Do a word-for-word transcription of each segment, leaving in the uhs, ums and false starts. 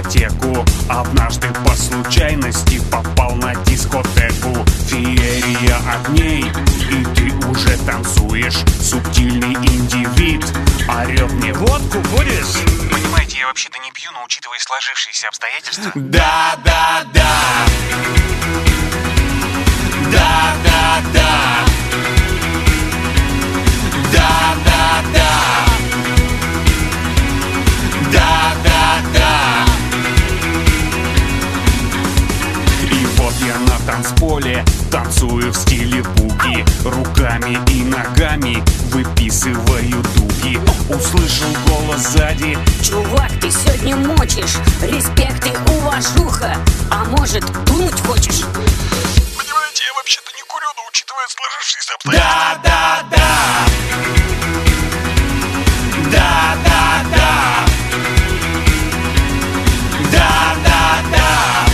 дискотеку. Однажды по случайности попал на дискотеку. Феерия огней, и ты уже танцуешь. Субтильный индивид орет мне: водку будешь? Понимаете, я вообще-то не пью, но учитывая сложившиеся обстоятельства. Да, да, да. Да, да, да. Да, да, да. Да, да, да. И вот я на танцполе танцую в стиле буги. Руками и ногами выписываю дуги. Услышал голос сзади: чувак, ты сегодня мочишь. Респект и уважуха. А может, дунуть хочешь? Понимаете, я вообще-то не курю, но учитывая сложившиеся обстоятельства. Да, да, да. Да, да, да. Да, да, да.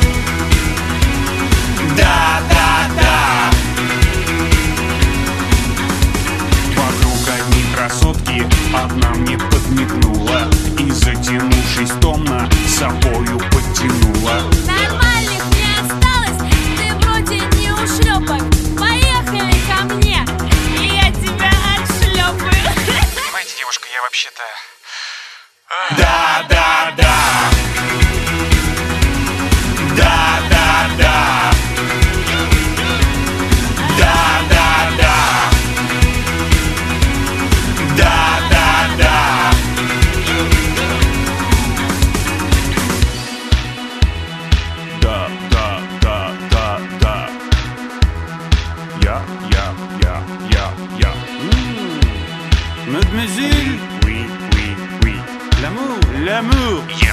Да, да, да. Вокруг одни красотки, одна мне подмигнула и, затянувшись томно, собою подтянула. Нормальных не осталось, ты вроде не ушлепок. Поехали ко мне, и я тебя отшлепаю. Понимаете, девушка, я вообще-то... Да, да, да. Да, да, да. Да, да, да. Да, да, да. Да, да, да, да, да. Я, я, я, я, я. Мадемуазель. Oui, oui, oui. L'amour, l'amour.